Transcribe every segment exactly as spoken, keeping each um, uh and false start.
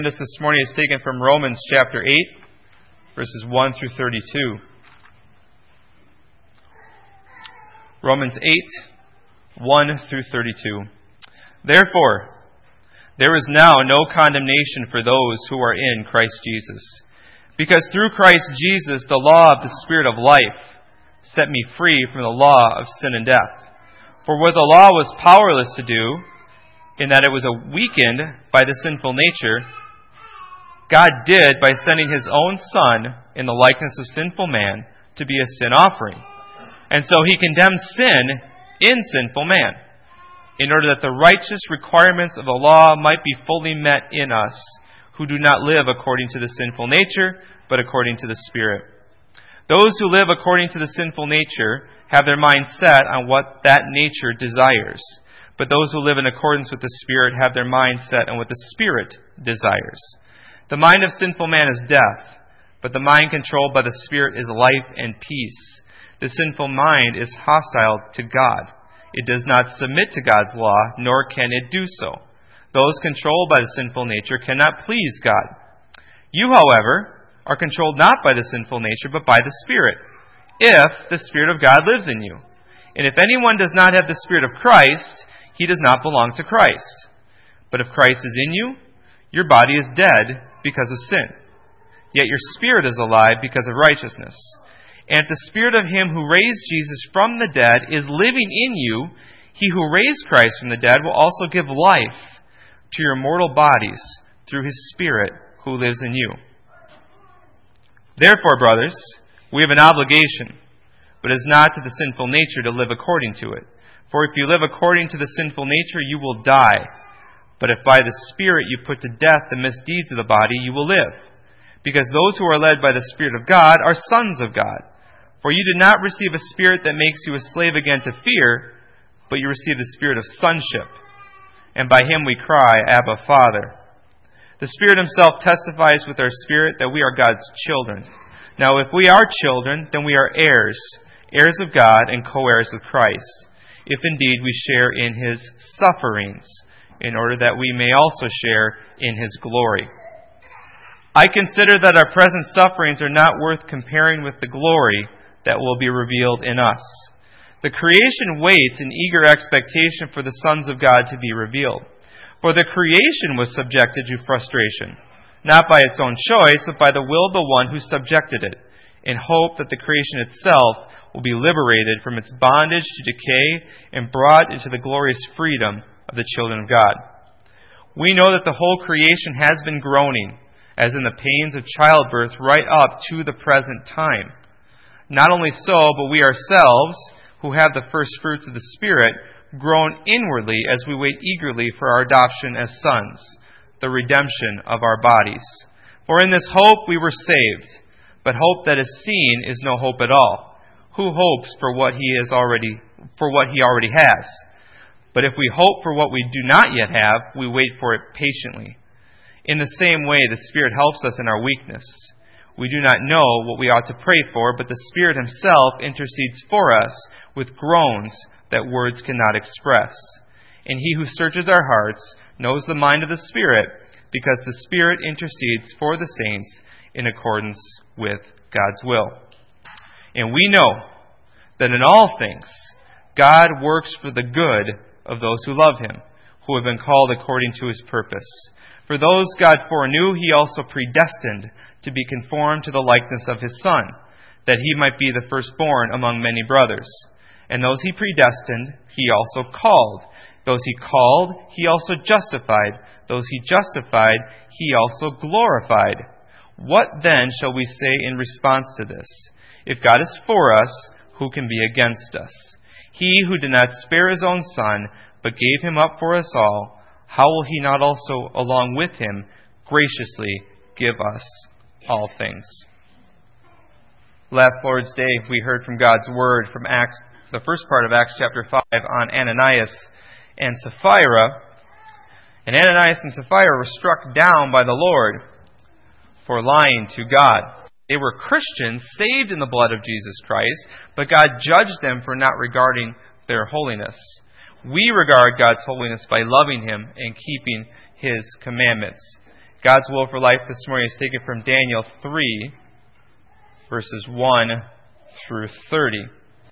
This this morning is taken from Romans chapter eight, verses one through thirty-two. Romans eight, one through thirty-two. Therefore, there is now no condemnation for those who are in Christ Jesus, because through Christ Jesus the law of the Spirit of life set me free from the law of sin and death. For what the law was powerless to do, in that it was weakened by the sinful nature, God did by sending His own Son in the likeness of sinful man to be a sin offering. And so He condemned sin in sinful man, in order that the righteous requirements of the law might be fully met in us, who do not live according to the sinful nature, but according to the Spirit. Those who live according to the sinful nature have their mind set on what that nature desires. But those who live in accordance with the Spirit have their mind set on what the Spirit desires. The mind of sinful man is death, but the mind controlled by the Spirit is life and peace. The sinful mind is hostile to God. It does not submit to God's law, nor can it do so. Those controlled by the sinful nature cannot please God. You, however, are controlled not by the sinful nature, but by the Spirit, if the Spirit of God lives in you. And if anyone does not have the Spirit of Christ, he does not belong to Christ. But if Christ is in you, your body is dead because of sin, yet your spirit is alive because of righteousness. And if the Spirit of Him who raised Jesus from the dead is living in you, He who raised Christ from the dead will also give life to your mortal bodies through His Spirit who lives in you. Therefore, brothers, we have an obligation, but it is not to the sinful nature to live according to it. For if you live according to the sinful nature, you will die. But if by the Spirit you put to death the misdeeds of the body, you will live. Because those who are led by the Spirit of God are sons of God. For you did not receive a spirit that makes you a slave again to fear, but you received the spirit of sonship. And by Him we cry, Abba, Father. The Spirit Himself testifies with our spirit that we are God's children. Now if we are children, then we are heirs, heirs of God and co-heirs with Christ, if indeed we share in His sufferings, in order that we may also share in His glory. I consider that our present sufferings are not worth comparing with the glory that will be revealed in us. The creation waits in eager expectation for the sons of God to be revealed. For the creation was subjected to frustration, not by its own choice, but by the will of the one who subjected it, in hope that the creation itself will be liberated from its bondage to decay and brought into the glorious freedom of the children of God. We know that the whole creation has been groaning, as in the pains of childbirth, right up to the present time. Not only so, but we ourselves, who have the first fruits of the Spirit, groan inwardly as we wait eagerly for our adoption as sons, the redemption of our bodies. For in this hope we were saved. But hope that is seen is no hope at all. Who hopes for what he is already for what he already has? But if we hope for what we do not yet have, we wait for it patiently. In the same way, the Spirit helps us in our weakness. We do not know what we ought to pray for, but the Spirit Himself intercedes for us with groans that words cannot express. And He who searches our hearts knows the mind of the Spirit, because the Spirit intercedes for the saints in accordance with God's will. And we know that in all things God works for the good of those who love Him, who have been called according to His purpose. For those God foreknew, He also predestined to be conformed to the likeness of His Son, that He might be the firstborn among many brothers. And those He predestined, He also called. Those He called, He also justified. Those He justified, He also glorified. What then shall we say in response to this? If God is for us, who can be against us? He who did not spare His own Son, but gave Him up for us all, how will He not also, along with Him, graciously give us all things? Last Lord's Day, we heard from God's Word from Acts, the first part of Acts chapter five, on Ananias and Sapphira. And Ananias and Sapphira were struck down by the Lord for lying to God. They were Christians saved in the blood of Jesus Christ, but God judged them for not regarding their holiness. We regard God's holiness by loving Him and keeping His commandments. God's will for life this morning is taken from Daniel three, verses one through thirty.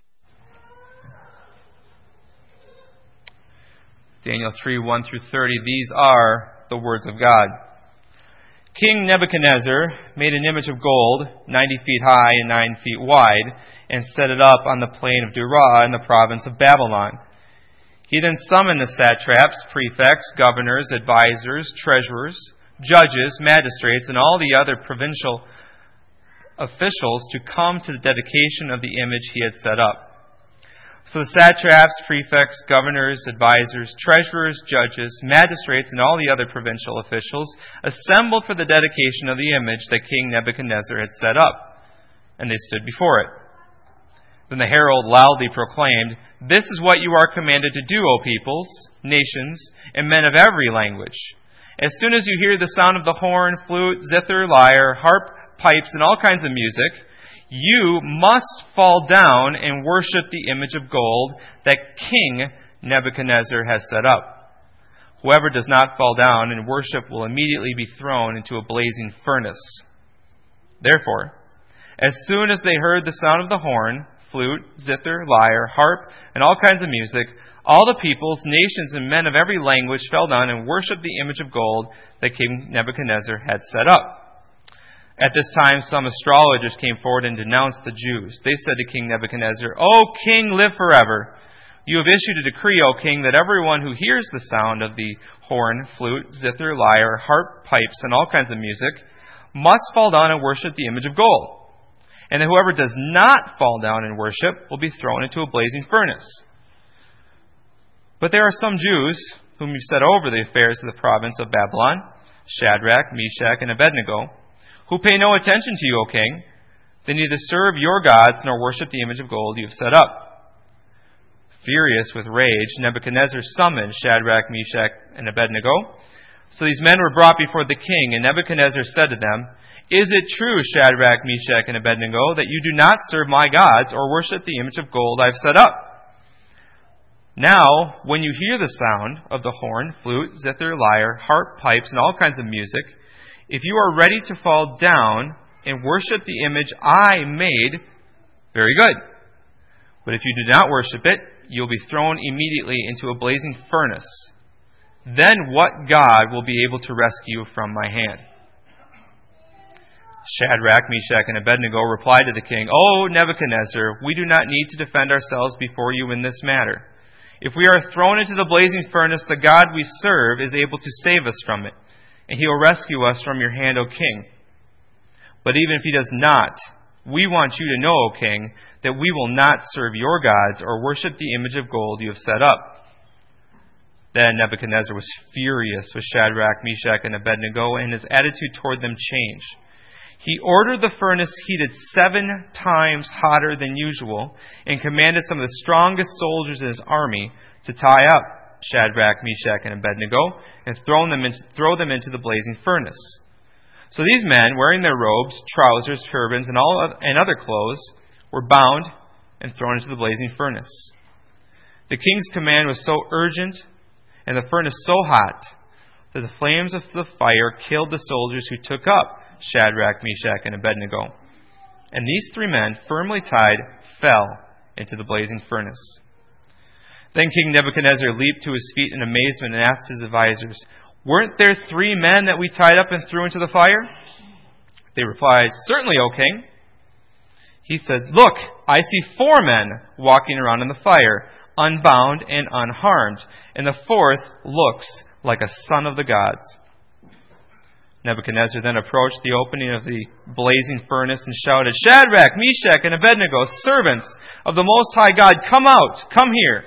Daniel three, one through thirty. These are the words of God. King Nebuchadnezzar made an image of gold, ninety feet high and nine feet wide, and set it up on the plain of Dura in the province of Babylon. He then summoned the satraps, prefects, governors, advisors, treasurers, judges, magistrates, and all the other provincial officials to come to the dedication of the image he had set up. So the satraps, prefects, governors, advisors, treasurers, judges, magistrates, and all the other provincial officials assembled for the dedication of the image that King Nebuchadnezzar had set up, and they stood before it. Then the herald loudly proclaimed, "This is what you are commanded to do, O peoples, nations, and men of every language. As soon as you hear the sound of the horn, flute, zither, lyre, harp, pipes, and all kinds of music, you must fall down and worship the image of gold that King Nebuchadnezzar has set up. Whoever does not fall down and worship will immediately be thrown into a blazing furnace." Therefore, as soon as they heard the sound of the horn, flute, zither, lyre, harp, and all kinds of music, all the peoples, nations, and men of every language fell down and worshipped the image of gold that King Nebuchadnezzar had set up. At this time, some astrologers came forward and denounced the Jews. They said to King Nebuchadnezzar, "O king, live forever. You have issued a decree, O king, that everyone who hears the sound of the horn, flute, zither, lyre, harp, pipes, and all kinds of music must fall down and worship the image of gold. And that whoever does not fall down and worship will be thrown into a blazing furnace. But there are some Jews whom you set over the affairs of the province of Babylon, Shadrach, Meshach, and Abednego, who pay no attention to you, O king. They neither serve your gods nor worship the image of gold you have set up." Furious with rage, Nebuchadnezzar summoned Shadrach, Meshach, and Abednego. So these men were brought before the king, and Nebuchadnezzar said to them, "Is it true, Shadrach, Meshach, and Abednego, that you do not serve my gods or worship the image of gold I have set up? Now, when you hear the sound of the horn, flute, zither, lyre, harp, pipes, and all kinds of music, if you are ready to fall down and worship the image I made, very good. But if you do not worship it, you will be thrown immediately into a blazing furnace. Then what God will be able to rescue you from my hand?" Shadrach, Meshach, and Abednego replied to the king, "O Nebuchadnezzar, we do not need to defend ourselves before you in this matter. If we are thrown into the blazing furnace, the God we serve is able to save us from it, and he will rescue us from your hand, O king. But even if he does not, we want you to know, O king, that we will not serve your gods or worship the image of gold you have set up." Then Nebuchadnezzar was furious with Shadrach, Meshach, and Abednego, and his attitude toward them changed. He ordered the furnace heated seven times hotter than usual and commanded some of the strongest soldiers in his army to tie up Shadrach, Meshach, and Abednego and throw them into, throw them into the blazing furnace. So these men, wearing their robes, trousers, turbans, and all and other clothes, were bound and thrown into the blazing furnace. The king's command was so urgent and the furnace so hot that the flames of the fire killed the soldiers who took up Shadrach, Meshach, and Abednego. And these three men, firmly tied, fell into the blazing furnace. Then King Nebuchadnezzar leaped to his feet in amazement and asked his advisors, "Weren't there three men that we tied up and threw into the fire?" They replied, "Certainly, O king." He said, "Look, I see four men walking around in the fire, unbound and unharmed, and the fourth looks like a son of the gods." Nebuchadnezzar then approached the opening of the blazing furnace and shouted, "Shadrach, Meshach, and Abednego, servants of the Most High God, come out, come here."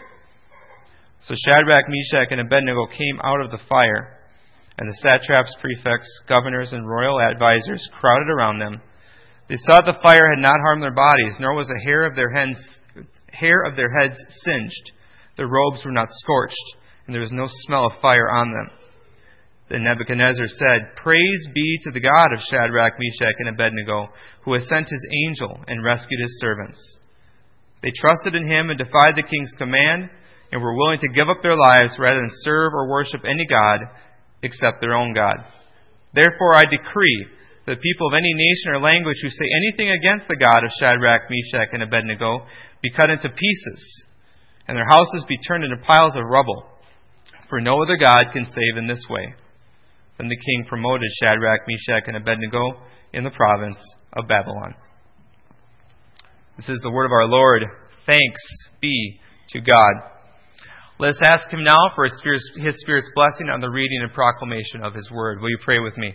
So Shadrach, Meshach, and Abednego came out of the fire, and the satraps, prefects, governors, and royal advisors crowded around them. They saw that the fire had not harmed their bodies, nor was a hair of their heads, hair of their heads singed. Their robes were not scorched, and there was no smell of fire on them. Then Nebuchadnezzar said, "Praise be to the God of Shadrach, Meshach, and Abednego, who has sent his angel and rescued his servants." They trusted in him and defied the king's command, and were willing to give up their lives rather than serve or worship any god except their own God. Therefore I decree that people of any nation or language who say anything against the God of Shadrach, Meshach, and Abednego be cut into pieces, and their houses be turned into piles of rubble. For no other God can save in this way." Then the king promoted Shadrach, Meshach, and Abednego in the province of Babylon. This is the word of our Lord. Thanks be to God. Let us ask Him now for His Spirit's, His Spirit's blessing on the reading and proclamation of His word. Will you pray with me?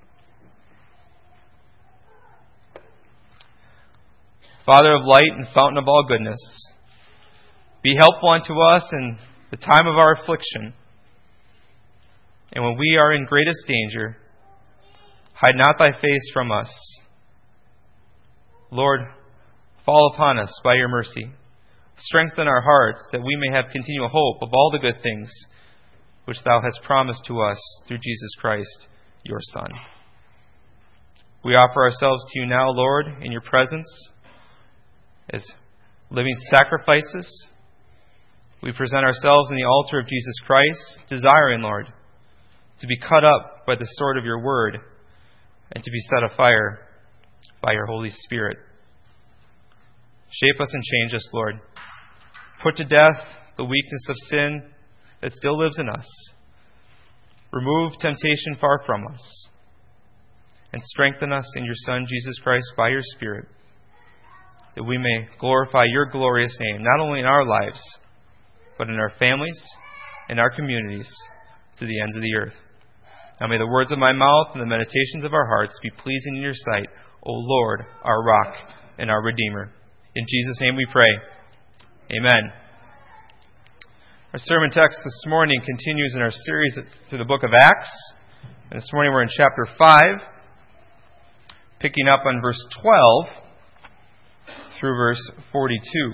Father of light and fountain of all goodness, be helpful unto us in the time of our affliction. And when we are in greatest danger, hide not thy face from us. Lord, fall upon us by your mercy. Strengthen our hearts that we may have continual hope of all the good things which thou hast promised to us through Jesus Christ, your Son. We offer ourselves to you now, Lord, in your presence as living sacrifices. We present ourselves in the altar of Jesus Christ, desiring, Lord, to be cut up by the sword of your word and to be set afire by your Holy Spirit. Shape us and change us, Lord. Put to death the weakness of sin that still lives in us. Remove temptation far from us. And strengthen us in your Son, Jesus Christ, by your Spirit, that we may glorify your glorious name, not only in our lives, but in our families, in our communities, to the ends of the earth. Now may the words of my mouth and the meditations of our hearts be pleasing in your sight, O Lord, our rock and our Redeemer. In Jesus' name we pray. Amen. Our sermon text this morning continues in our series through the book of Acts. And this morning we're in chapter five, picking up on verse twelve through verse forty-two.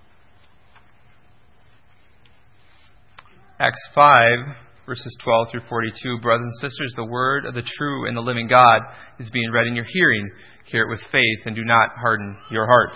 Acts five, verses twelve through forty-two. Brothers and sisters, the word of the true and the living God is being read in your hearing. Hear it with faith and do not harden your hearts.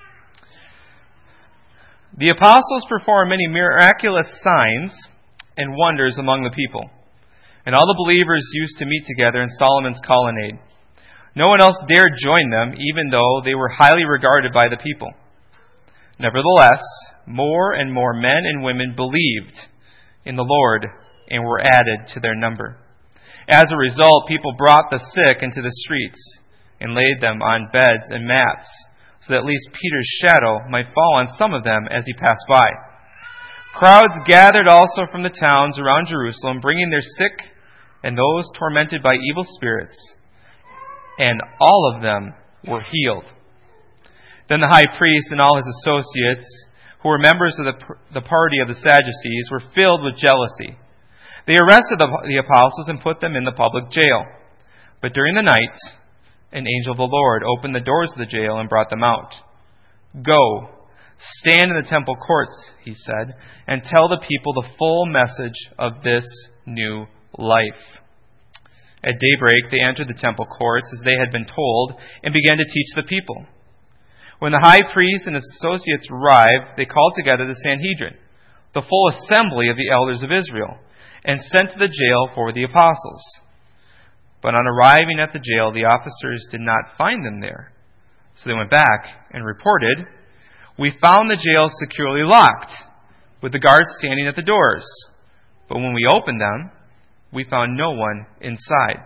The apostles performed many miraculous signs and wonders among the people, and all the believers used to meet together in Solomon's colonnade. No one else dared join them, even though they were highly regarded by the people. Nevertheless, more and more men and women believed in the Lord and were added to their number. As a result, people brought the sick into the streets and laid them on beds and mats, so that at least Peter's shadow might fall on some of them as he passed by. Crowds gathered also from the towns around Jerusalem, bringing their sick and those tormented by evil spirits, and all of them were healed. Then the high priest and all his associates, who were members of the, the party of the Sadducees, were filled with jealousy. They arrested the, the apostles and put them in the public jail. But during the night, an angel of the Lord opened the doors of the jail and brought them out. "Go, stand in the temple courts," he said, "and tell the people the full message of this new life." At daybreak, they entered the temple courts as they had been told and began to teach the people. When the high priest and his associates arrived, they called together the Sanhedrin, the full assembly of the elders of Israel, and sent to the jail for the apostles. But on arriving at the jail, the officers did not find them there. So they went back and reported, "We found the jail securely locked, with the guards standing at the doors. But when we opened them, we found no one inside."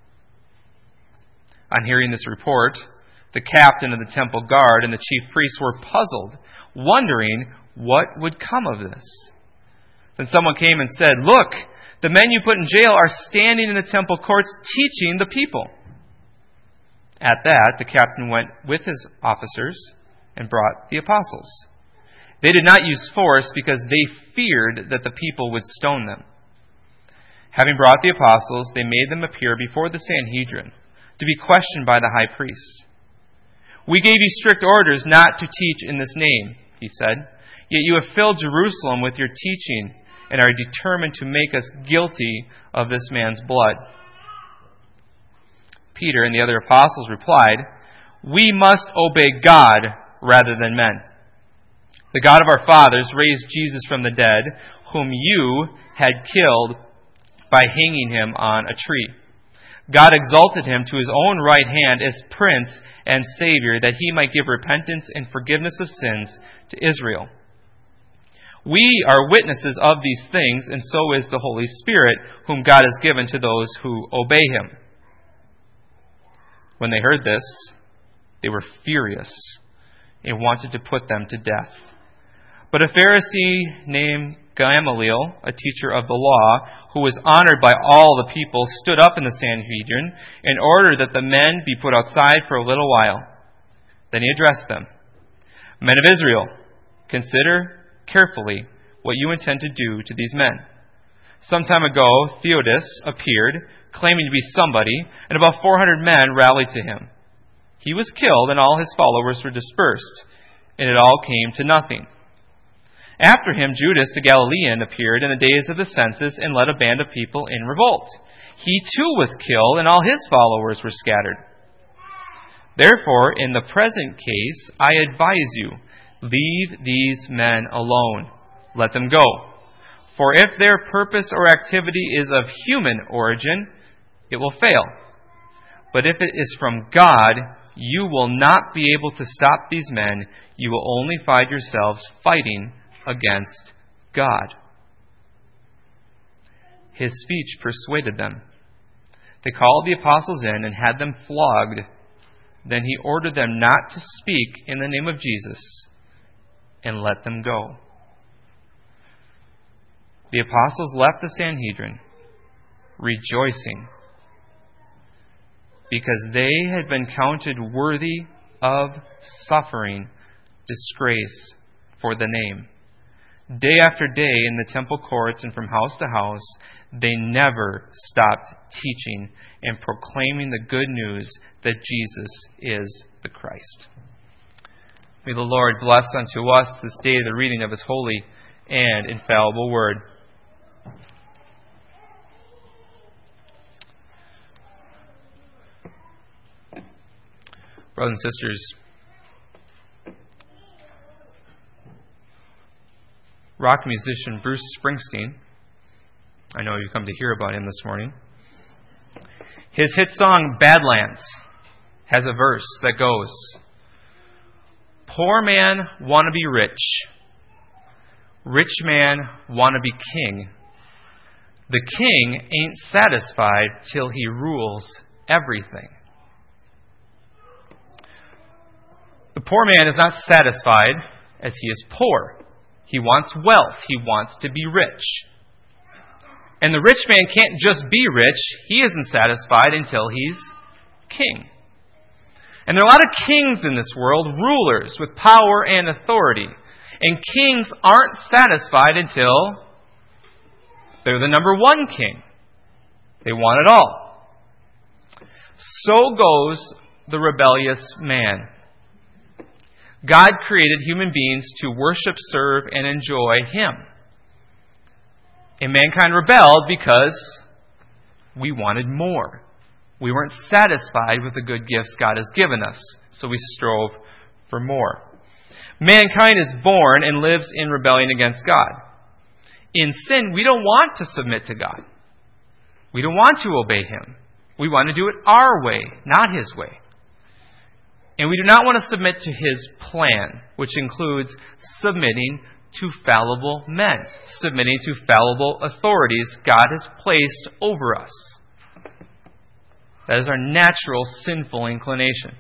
On hearing this report, the captain of the temple guard and the chief priests were puzzled, wondering what would come of this. Then someone came and said, "Look, the men you put in jail are standing in the temple courts teaching the people." At that, the captain went with his officers and brought the apostles. They did not use force because they feared that the people would stone them. Having brought the apostles, they made them appear before the Sanhedrin to be questioned by the high priest. "We gave you strict orders not to teach in this name," he said, "yet you have filled Jerusalem with your teaching and are determined to make us guilty of this man's blood." Peter and the other apostles replied, "We must obey God rather than men. The God of our fathers raised Jesus from the dead, whom you had killed by hanging him on a tree. God exalted him to his own right hand as Prince and Savior, that he might give repentance and forgiveness of sins to Israel. We are witnesses of these things, and so is the Holy Spirit, whom God has given to those who obey him." When they heard this, they were furious and wanted to put them to death. But a Pharisee named Gamaliel, a teacher of the law, who was honored by all the people, stood up in the Sanhedrin and ordered that the men be put outside for a little while. Then he addressed them. "Men of Israel, consider carefully what you intend to do to these men. Some time ago, Theudas appeared, claiming to be somebody, and about four hundred men rallied to him. He was killed, and all his followers were dispersed, and it all came to nothing. After him, Judas the Galilean appeared in the days of the census and led a band of people in revolt. He too was killed, and all his followers were scattered. Therefore, in the present case, I advise you, leave these men alone. Let them go. For if their purpose or activity is of human origin, it will fail. But if it is from God, you will not be able to stop these men. You will only find yourselves fighting against God." His speech persuaded them. They called the apostles in and had them flogged. Then he ordered them not to speak in the name of Jesus and let them go. The apostles left the Sanhedrin, rejoicing, because they had been counted worthy of suffering disgrace for the name. Day after day in the temple courts and from house to house, they never stopped teaching and proclaiming the good news that Jesus is the Christ. May the Lord bless unto us this day the reading of His holy and infallible word. Brothers and sisters, rock musician Bruce Springsteen, I know you've come to hear about him this morning. His hit song Badlands has a verse that goes, "Poor man wanna be rich, rich man wanna be king. The king ain't satisfied till he rules everything." The poor man is not satisfied as he is poor. He wants wealth. He wants to be rich. And the rich man can't just be rich. He isn't satisfied until he's king. And there are a lot of kings in this world, rulers with power and authority. And kings aren't satisfied until they're the number one king. They want it all. So goes the rebellious man. God created human beings to worship, serve, and enjoy Him. And mankind rebelled because we wanted more. We weren't satisfied with the good gifts God has given us, so we strove for more. Mankind is born and lives in rebellion against God. In sin, we don't want to submit to God. We don't want to obey Him. We want to do it our way, not His way. And we do not want to submit to His plan, which includes submitting to fallible men, submitting to fallible authorities God has placed over us. That is our natural sinful inclination.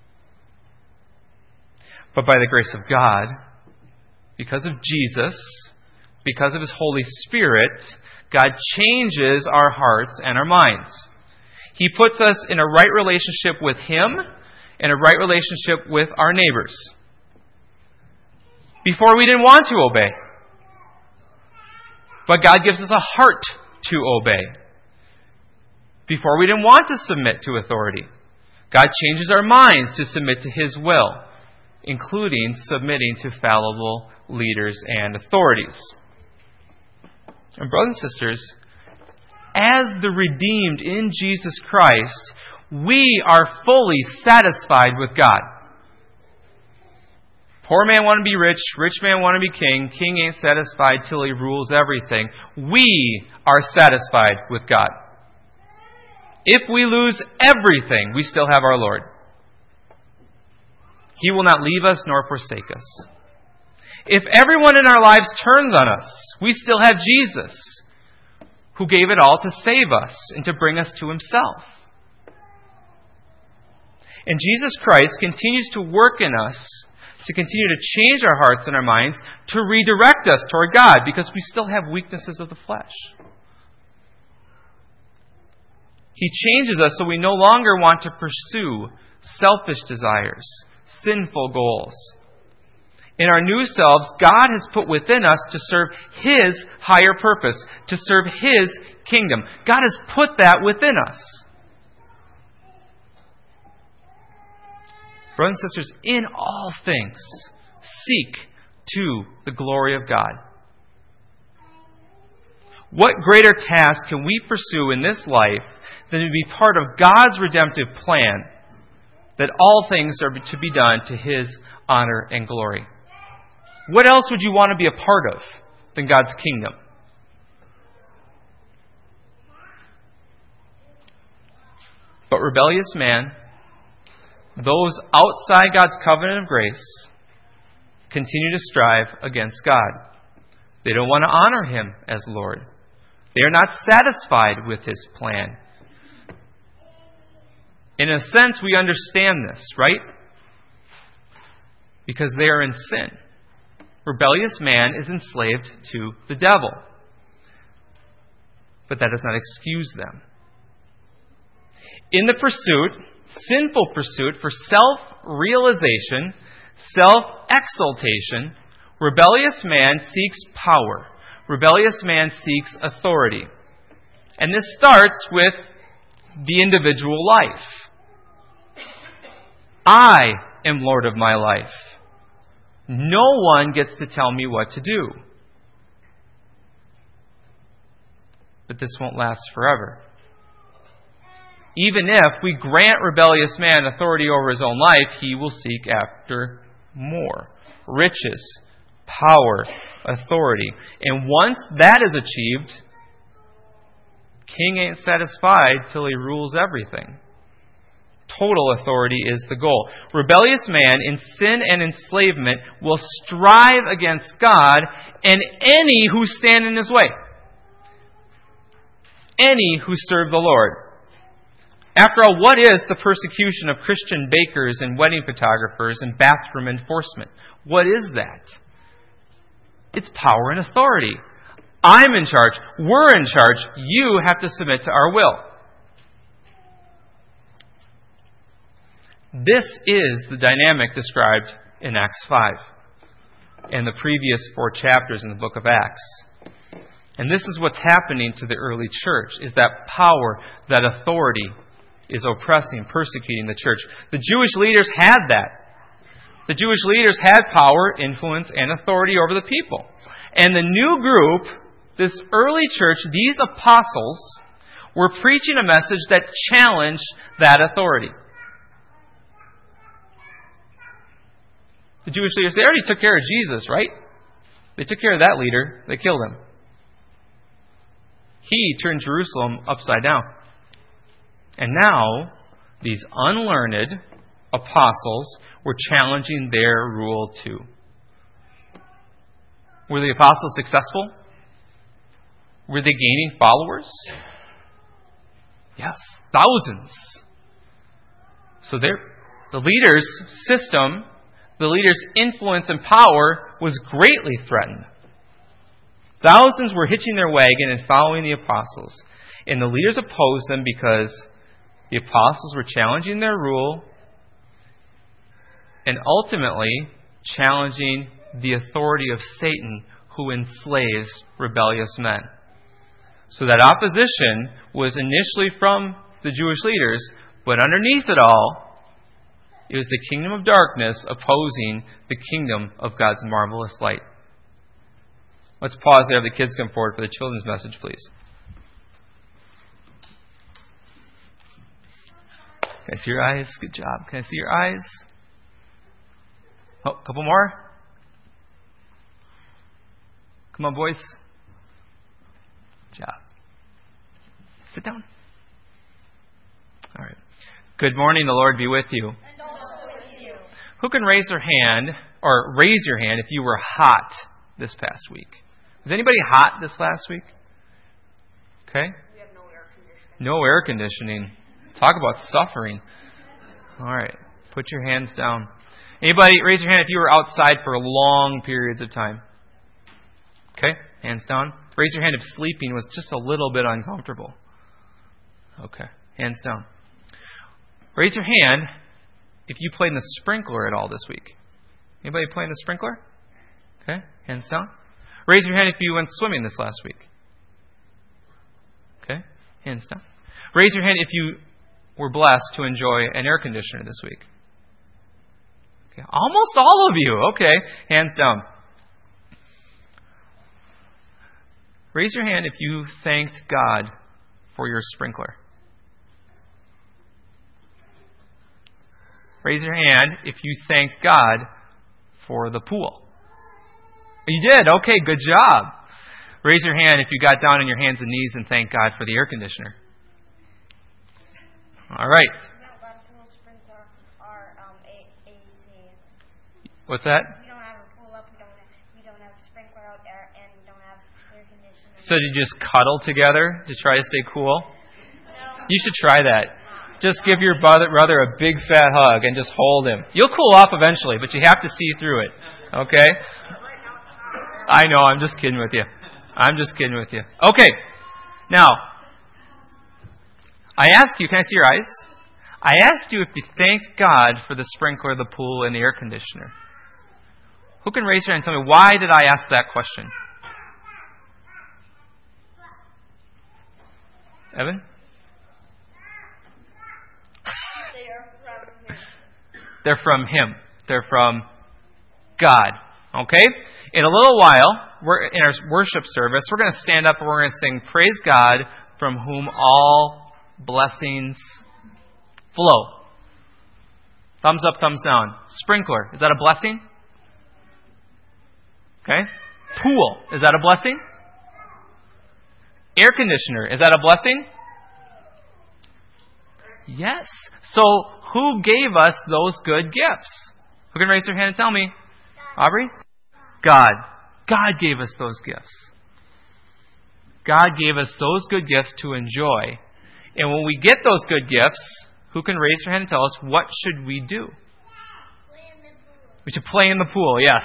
But by the grace of God, because of Jesus, because of His Holy Spirit, God changes our hearts and our minds. He puts us in a right relationship with Him and a right relationship with our neighbors. Before we didn't want to obey. But God gives us a heart to obey. Before we didn't want to submit to authority. God changes our minds to submit to His will, including submitting to fallible leaders and authorities. And brothers and sisters, as the redeemed in Jesus Christ, we are fully satisfied with God. Poor man want to be rich, rich man want to be king, king ain't satisfied till he rules everything. We are satisfied with God. If we lose everything, we still have our Lord. He will not leave us nor forsake us. If everyone in our lives turns on us, we still have Jesus, who gave it all to save us and to bring us to Himself. And Jesus Christ continues to work in us to continue to change our hearts and our minds, to redirect us toward God, because we still have weaknesses of the flesh. He changes us so we no longer want to pursue selfish desires, sinful goals. In our new selves, God has put within us to serve His higher purpose, to serve His kingdom. God has put that within us. Brothers and sisters, in all things, seek to the glory of God. What greater task can we pursue in this life than to be part of God's redemptive plan, that all things are to be done to His honor and glory? What else would you want to be a part of than God's kingdom? But rebellious man, those outside God's covenant of grace, continue to strive against God. They don't want to honor Him as Lord. They are not satisfied with His plan. In a sense, we understand this, right? Because they are in sin. Rebellious man is enslaved to the devil. But that does not excuse them. In the pursuit, sinful pursuit for self-realization, self-exaltation, rebellious man seeks power. Rebellious man seeks authority. And this starts with the individual life. I am Lord of my life. No one gets to tell me what to do. But this won't last forever. Even if we grant rebellious man authority over his own life, he will seek after more. Riches, power, authority. And once that is achieved, king ain't satisfied till he rules everything. Total authority is the goal. Rebellious man in sin and enslavement will strive against God and any who stand in his way. Any who serve the Lord. After all, what is the persecution of Christian bakers and wedding photographers and bathroom enforcement? What is that? It's power and authority. I'm in charge. We're in charge. You have to submit to our will. This is the dynamic described in Acts five and the previous four chapters in the book of Acts. And this is what's happening to the early church, is that power, that authority is oppressing, persecuting the church. The Jewish leaders had that. The Jewish leaders had power, influence, and authority over the people. And the new group, this early church, these apostles, were preaching a message that challenged that authority. The Jewish leaders, they already took care of Jesus, right? They took care of that leader. They killed him. He turned Jerusalem upside down. And now, these unlearned apostles were challenging their rule too. Were the apostles successful? Were they gaining followers? Yes, thousands. So the leaders' system, the leaders' influence and power was greatly threatened. Thousands were hitching their wagon and following the apostles. And the leaders opposed them because the apostles were challenging their rule and ultimately challenging the authority of Satan, who enslaves rebellious men. So that opposition was initially from the Jewish leaders, but underneath it all, it was the kingdom of darkness opposing the kingdom of God's marvelous light. Let's pause there. Have the kids come forward for the children's message, please. Can I see your eyes? Good job. Can I see your eyes? Oh, a couple more. Come on, boys. Good job. Sit down. All right. Good morning. The Lord be with you. And also with you. Who can raise their hand, or raise your hand if you were hot this past week? Was anybody hot this last week? Okay. We have no air conditioning. No air conditioning. Talk about suffering. All right. Put your hands down. Anybody, raise your hand if you were outside for long periods of time. Okay. Hands down. Raise your hand if sleeping was just a little bit uncomfortable. Okay. Hands down. Raise your hand if you played in the sprinkler at all this week. Anybody playing the sprinkler? Okay. Hands down. Raise your hand if you went swimming this last week. Okay. Hands down. Raise your hand if you were blessed to enjoy an air conditioner this week. Okay. Almost all of you. Okay. Hands down. Raise your hand if you thanked God for your sprinkler. Raise your hand if you thanked God for the pool. You did? Okay, good job. Raise your hand if you got down on your hands and knees and thanked God for the air conditioner. All right. What's that? We don't have a pool up, we don't have, we don't have a sprinkler out there, and we don't have air conditioning. So did you just cuddle together to try to stay cool? No. You should try that. Just give your brother, brother a big fat hug and just hold him. You'll cool off eventually, but you have to see through it. Okay? I know, I'm just kidding with you. I'm just kidding with you. Okay. Now, I asked you, can I see your eyes? I asked you if you thanked God for the sprinkler, the pool, and the air conditioner. Who can raise their hand and tell me, why did I ask that question? Evan? They are from him. They're from Him. They're from God. Okay? In a little while, we're in our worship service, we're going to stand up and we're going to sing, Praise God, from whom all blessings flow. Thumbs up, thumbs down. Sprinkler, is that a blessing? Okay. Pool, is that a blessing? Air conditioner, is that a blessing? Yes. So, who gave us those good gifts? Who can raise their hand and tell me? Aubrey? God. God gave us those gifts. God gave us those good gifts to enjoy. And when we get those good gifts, who can raise their hand and tell us, what should we do? Play in the pool. We should play in the pool, yes.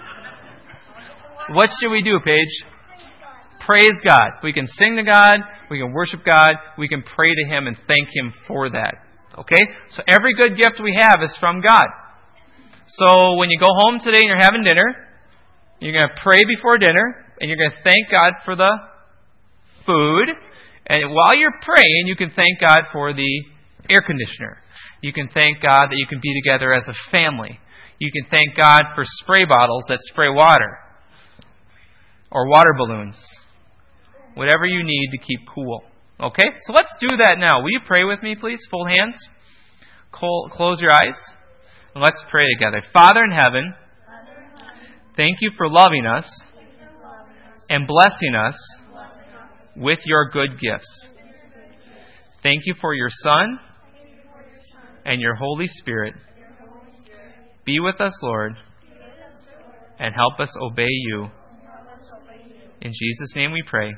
What should we do, Paige? Praise God. We can sing to God. We can worship God. We can pray to Him and thank Him for that. Okay? So every good gift we have is from God. So when you go home today and you're having dinner, you're going to pray before dinner, and you're going to thank God for the food. And while you're praying, you can thank God for the air conditioner. You can thank God that you can be together as a family. You can thank God for spray bottles that spray water. Or water balloons. Whatever you need to keep cool. Okay? So let's do that now. Will you pray with me, please? Full hands. Close your eyes. And let's pray together. Father in heaven, thank you for loving us and blessing us with your good gifts. Thank you for your Son and your Holy Spirit. Be with us, Lord, and help us obey you. In Jesus' name we pray.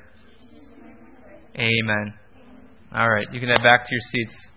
Amen. All right, you can head back to your seats.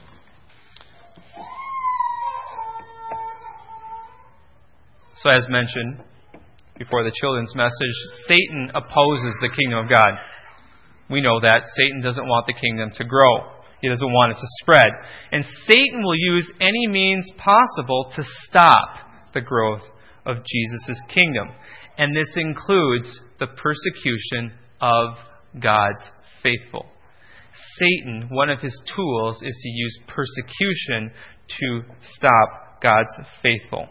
So as mentioned before the children's message, Satan opposes the kingdom of God. We know that. Satan doesn't want the kingdom to grow. He doesn't want it to spread. And Satan will use any means possible to stop the growth of Jesus' kingdom. And this includes the persecution of God's faithful. Satan, one of his tools is to use persecution to stop God's faithful.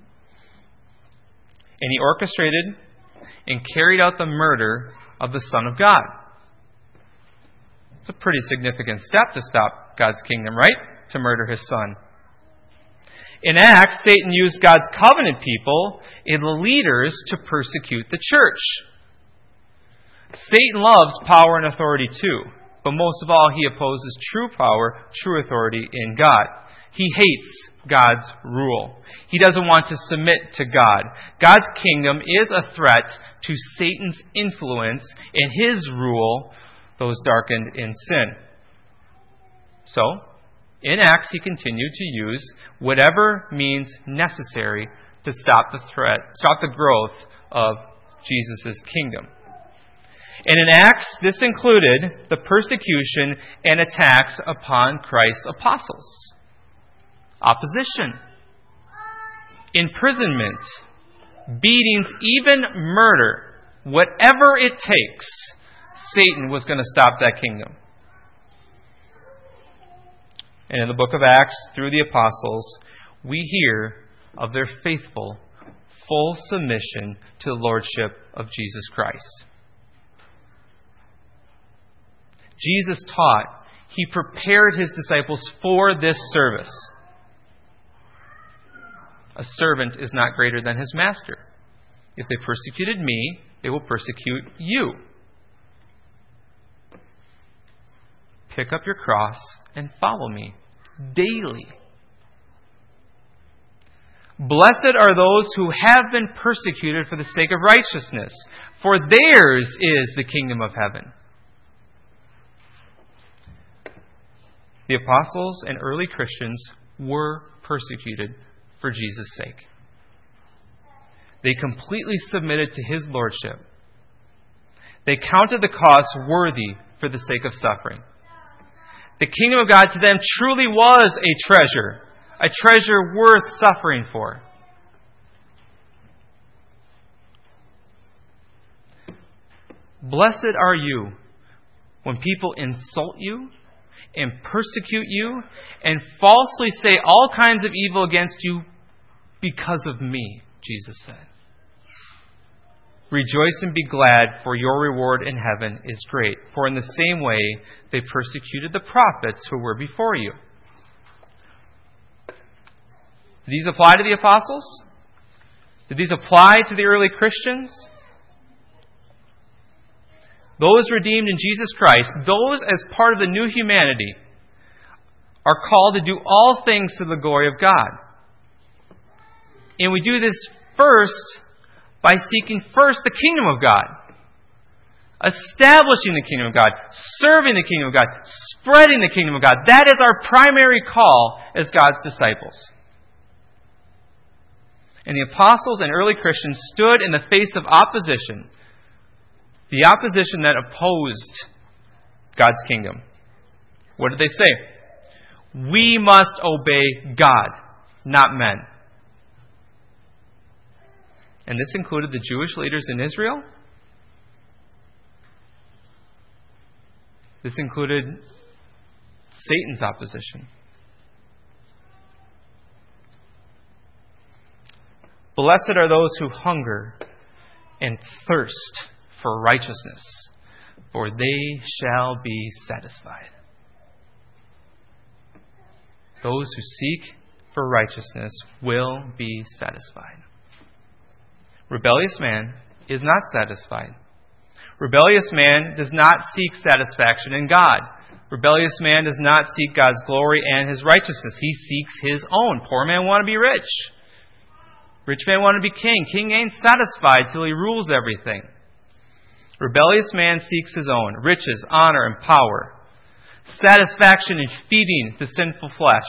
And he orchestrated and carried out the murder of the Son of God. It's a pretty significant step to stop God's kingdom, right? To murder His Son. In Acts, Satan used God's covenant people and the leaders to persecute the church. Satan loves power and authority too. but most of all, he opposes true power, true authority in God. He hates God's rule. He doesn't want to submit to God. God's kingdom is a threat to Satan's influence and his rule, those darkened in sin. So, in Acts, he continued to use whatever means necessary to stop the threat, stop the growth of Jesus' kingdom. And in Acts, this included the persecution and attacks upon Christ's apostles. Opposition, imprisonment, beatings, even murder. Whatever it takes, Satan was going to stop that kingdom. And in the book of Acts, through the apostles, we hear of their faithful, full submission to the lordship of Jesus Christ. Jesus taught, he prepared his disciples for this service. A servant is not greater than his master. If they persecuted me, they will persecute you. Pick up your cross and follow me daily. Blessed are those who have been persecuted for the sake of righteousness, for theirs is the kingdom of heaven. The apostles and early Christians were persecuted for Jesus' sake. They completely submitted to his lordship. They counted the cost worthy for the sake of suffering. The kingdom of God to them truly was a treasure, a treasure worth suffering for. Blessed are you when people insult you and persecute you and falsely say all kinds of evil against you because of me, Jesus said. Rejoice and be glad, for your reward in heaven is great. For in the same way they persecuted the prophets who were before you. Did these apply to the apostles? Did these apply to the early Christians? Those redeemed in Jesus Christ, those as part of the new humanity, are called to do all things to the glory of God. And we do this first by seeking first the kingdom of God, establishing the kingdom of God, serving the kingdom of God, spreading the kingdom of God. That is our primary call as God's disciples. And the apostles and early Christians stood in the face of opposition, the opposition that opposed God's kingdom. What did they say? We must obey God, not men. And this included the Jewish leaders in Israel. This included Satan's opposition. Blessed are those who hunger and thirst for righteousness, for they shall be satisfied. Those who seek for righteousness will be satisfied. Rebellious man is not satisfied. Rebellious man does not seek satisfaction in God. Rebellious man does not seek God's glory and his righteousness. He seeks his own. Poor man want to be rich. Rich man want to be king. King ain't satisfied till he rules everything. Rebellious man seeks his own. Riches, honor, and power. Satisfaction in feeding the sinful flesh.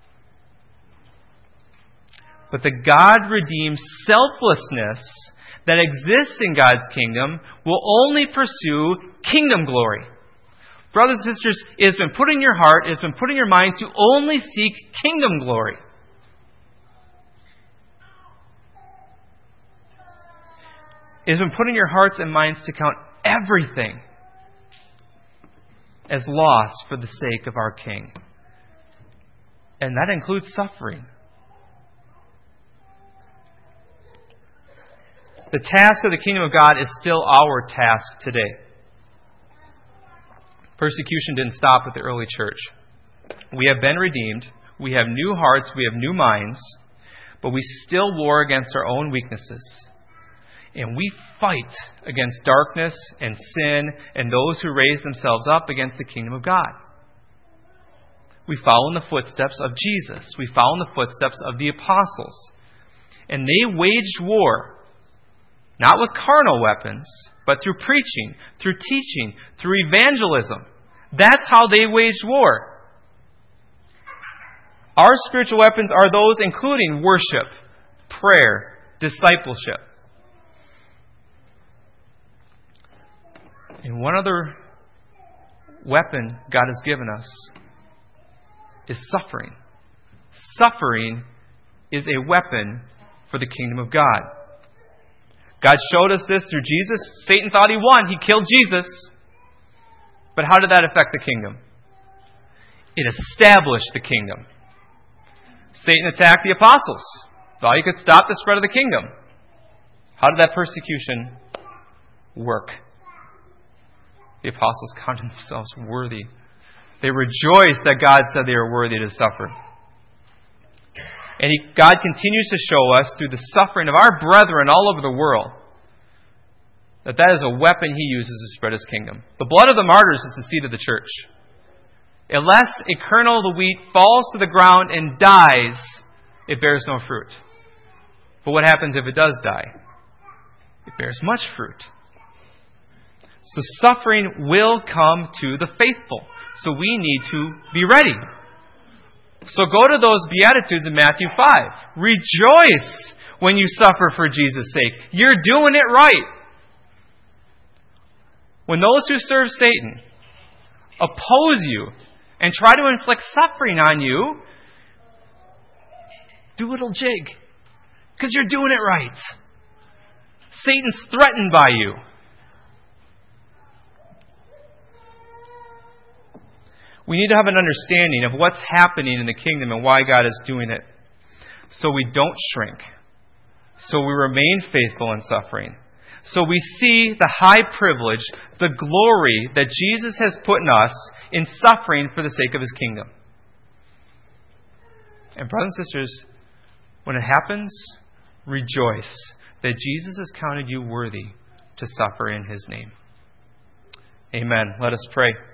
But the God-redeemed selflessness that exists in God's kingdom will only pursue kingdom glory. Brothers and sisters, it has been put in your heart, it has been put in your mind to only seek kingdom glory. It has been put in your hearts and minds to count everything as loss for the sake of our King. And that includes suffering. The task of the kingdom of God is still our task today. Persecution didn't stop with the early church. We have been redeemed. We have new hearts. We have new minds. But we still war against our own weaknesses. And we fight against darkness and sin and those who raise themselves up against the kingdom of God. We follow in the footsteps of Jesus. We follow in the footsteps of the apostles. And they waged war, not with carnal weapons, but through preaching, through teaching, through evangelism. That's how they waged war. Our spiritual weapons are those including worship, prayer, discipleship. And one other weapon God has given us is suffering. Suffering is a weapon for the kingdom of God. God showed us this through Jesus. Satan thought he won. He killed Jesus. But how did that affect the kingdom? It established the kingdom. Satan attacked the apostles. Thought he could stop the spread of the kingdom. How did that persecution work? The apostles counted themselves worthy. They rejoiced that God said they were worthy to suffer. And he, God continues to show us through the suffering of our brethren all over the world that that is a weapon he uses to spread his kingdom. The blood of the martyrs is the seed of the church. Unless a kernel of the wheat falls to the ground and dies, it bears no fruit. But what happens if it does die? It bears much fruit. So suffering will come to the faithful. So we need to be ready. So go to those Beatitudes in Matthew five. Rejoice when you suffer for Jesus' sake. You're doing it right. When those who serve Satan oppose you and try to inflict suffering on you, do a little jig. Because you're doing it right. Satan's threatened by you. We need to have an understanding of what's happening in the kingdom and why God is doing it. So we don't shrink. So we remain faithful in suffering. So we see the high privilege, the glory that Jesus has put in us in suffering for the sake of his kingdom. And brothers and sisters, when it happens, rejoice that Jesus has counted you worthy to suffer in his name. Amen. Let us pray.